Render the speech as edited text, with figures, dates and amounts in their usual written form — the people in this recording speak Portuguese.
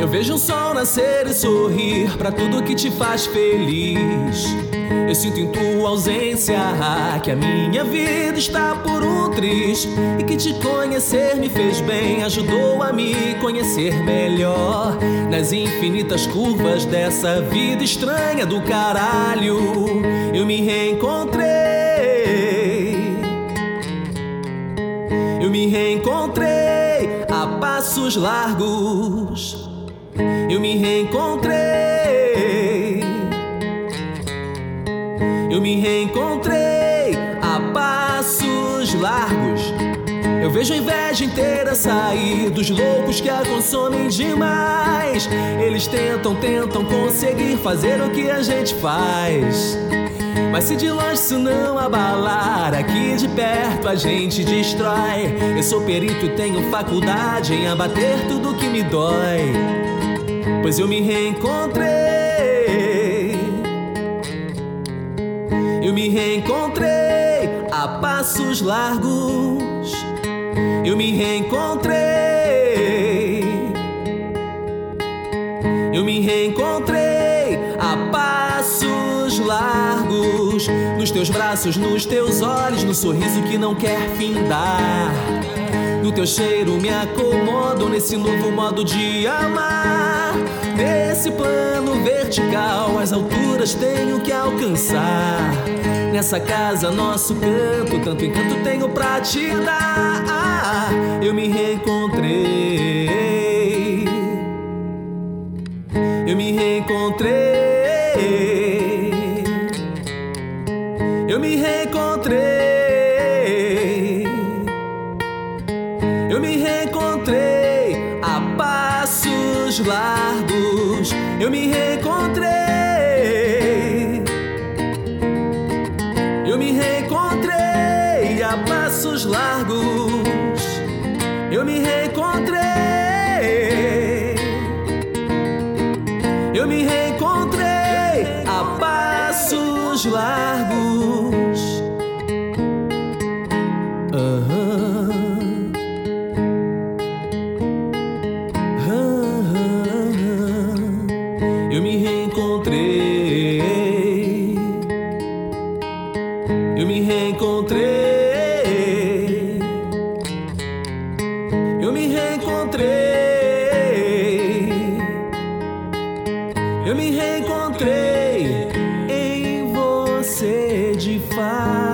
vejo um sol nascer e sorrir pra tudo que te faz feliz. Eu sinto em tua ausência que a minha vida está por um triz, e que te conhecer me fez bem, ajudou a me conhecer melhor. Nas infinitas curvas dessa vida estranha do caralho, eu me reencontrei. Eu me reencontrei a passos largos. Eu me reencontrei. Eu me reencontrei a passos largos. Eu vejo a inveja inteira sair dos loucos que a consomem demais. Eles tentam conseguir fazer o que a gente faz. Mas se de longe isso não abalar, aqui de perto a gente destrói. Eu sou perito e tenho faculdade em abater tudo que me dói. Pois eu me reencontrei. Eu me reencontrei a passos largos. Eu me reencontrei. Eu me reencontrei a passos largos. Nos teus braços, nos teus olhos, no sorriso que não quer findar. No teu cheiro me acomodo nesse novo modo de amar. Nesse plano vertical, as alturas tenho que alcançar. Nessa casa, nosso canto, tanto encanto tenho pra te dar. Eu me reencontrei. Eu me reencontrei. Eu me reencontrei. Eu me reencontrei a passos largos. Eu me reencontrei. Eu me reencontrei a passos largos. Eu me reencontrei. Eu me reencontrei a passos largos. Eu me reencontrei. Eu me reencontrei. Eu me reencontrei. Eu me reencontrei em você de fato.